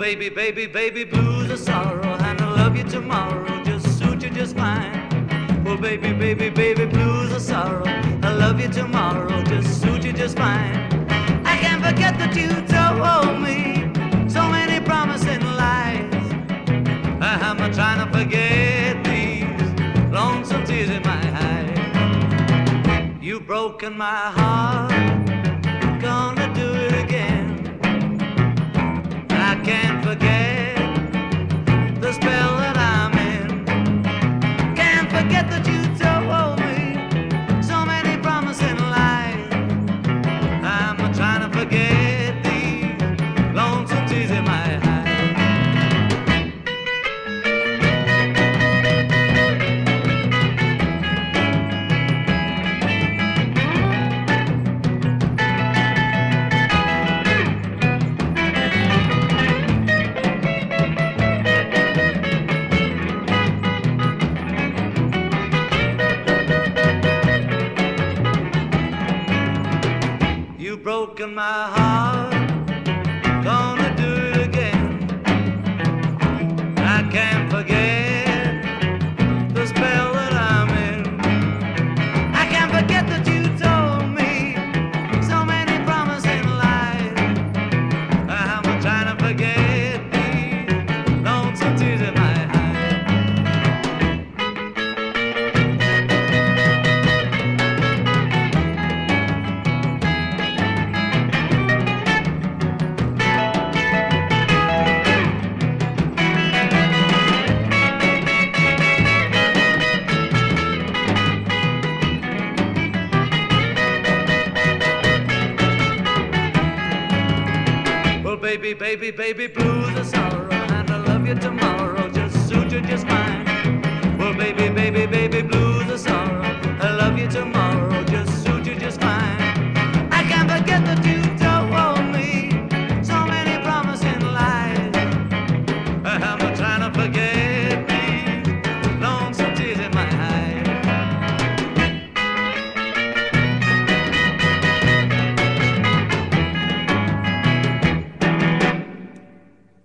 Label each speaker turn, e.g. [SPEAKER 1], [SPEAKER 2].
[SPEAKER 1] baby, baby, baby, blues are sorrow, and I love you tomorrow, just suit you just fine. Well, baby, baby, baby, blues are sorrow, I love you tomorrow, just suit you just fine. I can't forget that you told me so many promising lies. I'm not trying to forget these lonesome tears in my eyes. You've broken my heart, gonna do it again. I can't forget the spell that I'm in. Can't forget that you told me so many promising lies. I'm not trying to forget these lonesome tears in my eyes. You've broken my heart, gonna do it again. I can't forget the spell that I'm in. I can't forget that you told me so many promising lies. I'm trying to forget these lonesome tears in my eyes. Well, baby, baby, baby, blues are sorrow, and I love you tomorrow.